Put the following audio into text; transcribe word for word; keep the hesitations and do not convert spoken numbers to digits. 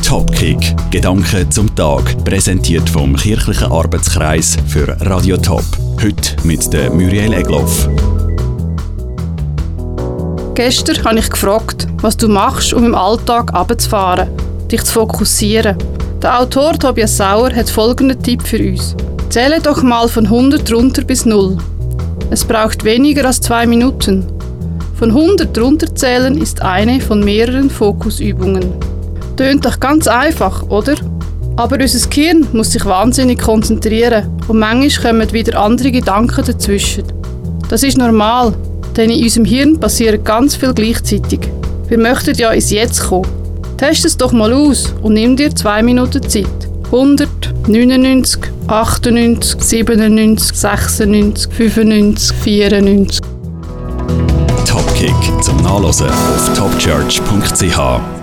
Topkick. Gedanken zum Tag. Präsentiert vom Kirchlichen Arbeitskreis für Radio Top. Heute mit der Muriel Egloff. Gestern habe ich gefragt, was du machst, um im Alltag runterzufahren, dich zu fokussieren. Der Autor Tobias Sauer hat folgenden Tipp für uns. Zähle doch mal von hundert runter bis null. Es braucht weniger als zwei Minuten. Von hundert runterzählen ist eine von mehreren Fokusübungen. Tönt doch ganz einfach, oder? Aber unser Gehirn muss sich wahnsinnig konzentrieren und manchmal kommen wieder andere Gedanken dazwischen. Das ist normal, denn in unserem Hirn passiert ganz viel gleichzeitig. Wir möchten ja ins Jetzt kommen. Test es doch mal aus und nimm dir zwei Minuten Zeit. hundert, neunundneunzig, achtundneunzig, siebenundneunzig, sechsundneunzig, fünfundneunzig, vierundneunzig. Topkick zum Nachlesen auf topchurch punkt c h.